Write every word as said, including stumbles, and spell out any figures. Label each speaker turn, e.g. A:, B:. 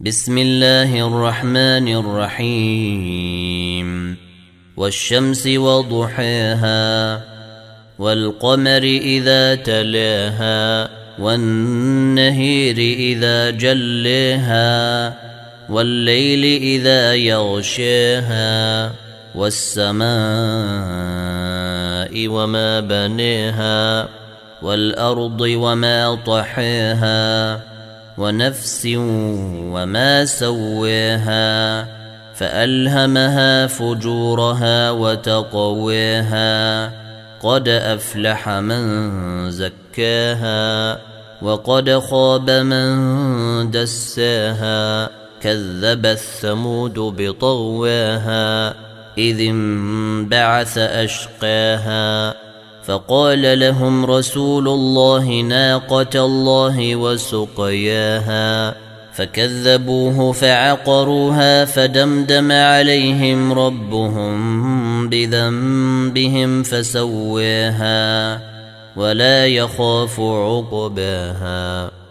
A: بسم الله الرحمن الرحيم والشمس وضحاها والقمر إذا تلاها والنهر إذا جلاها والليل إذا يغشاها والسماء وما بناها والأرض وما طحاها ونفس وما سواها فألهمها فجورها وتقواها قد أفلح من زكاها وقد خاب من دساها كذبت ثمود بطغواها إذ انبعث أشقاها فقال لهم رسول الله ناقة الله وسقياها فكذبوه فعقروها فدمدم عليهم ربهم بذنبهم فسواها ولا يخاف عقباها.